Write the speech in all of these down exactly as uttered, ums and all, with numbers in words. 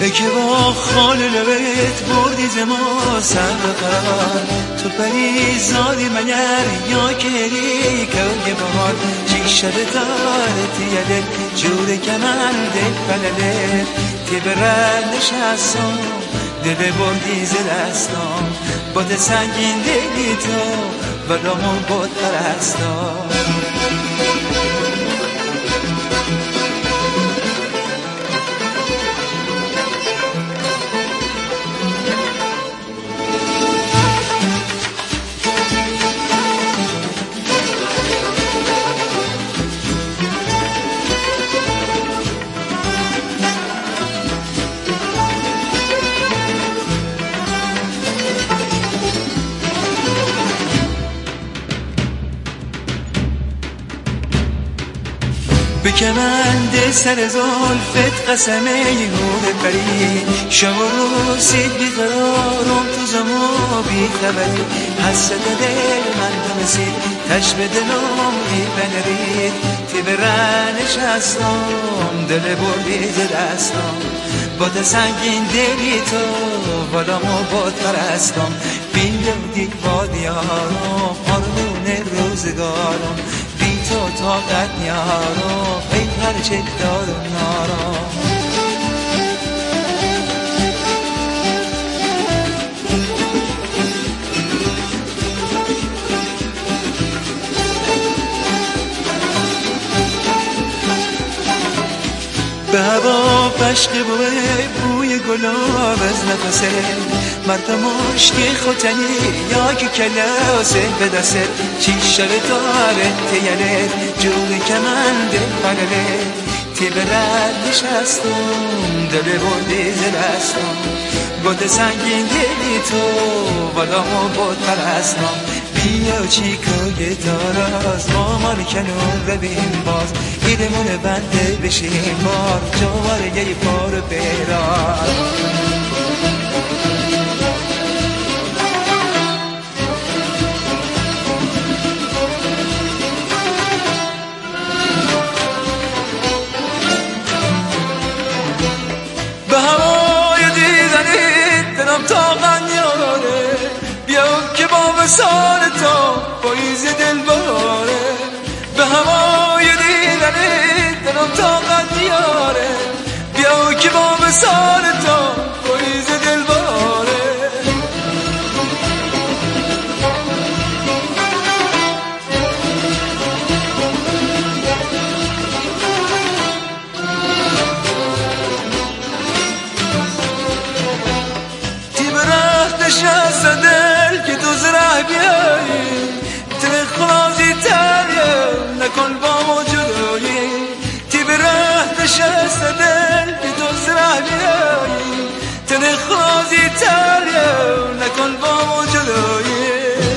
که با خال لبت بردی زما سر قرار تو پری زادی مگر یا کری که بهار چی شب دارت یده جور کمن دل پلده تی برد نشستم دل بردی ز دستم باد سنگین دلی تو ولامو باد پرستم بکمند سر زلفت قسمه نور پری شب و روزید بیقرارم تو زما بی خبری حسد دل من دمسید تشب دلم بی بنرید تی برنش هستم دل بردی ز دستم باد سنگین دلی تو ولامو باد پرستم بین دودی باد یارم آرمون روزگارم بی تو طاقت نیارم ای هرچه دارم نارم به هوا پشق بوی بوی گلاب از نفسه مرد مشکی خوتنی یا که کلاسه به دسته چی شب داره تیله جوری که من دل پرله تی برد نشستم دل بردی ز دستم باد سنگین دلی تو ولامو باد پرستم بیا چیکای داراز مامان کنون ببین باز ایدمون بنده بشین بار جواره یه پار بیرار به هوای دیدنی دلم طاقت نداره بیا که با وصال تو پاییز دل باره به هوای دیدنی دلم طاقت نداره بیا که با وصال تو پاییز دل باره نشست دل که تو زره بیایی دل خلازی تریه نکن با ما جدایی تی بره نشست دل که تو زره بیایی دل خلازی تریه نکن با ما جدایی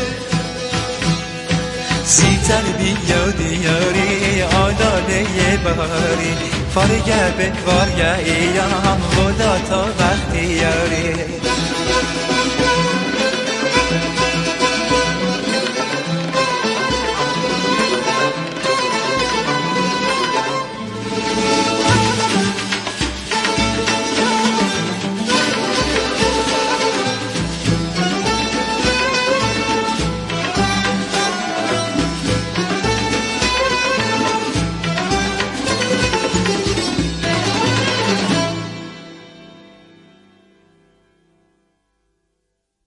سیتر بیا دیاری آلاله بهاری فارگه به وارگه ایام خدا تا وقتی یاری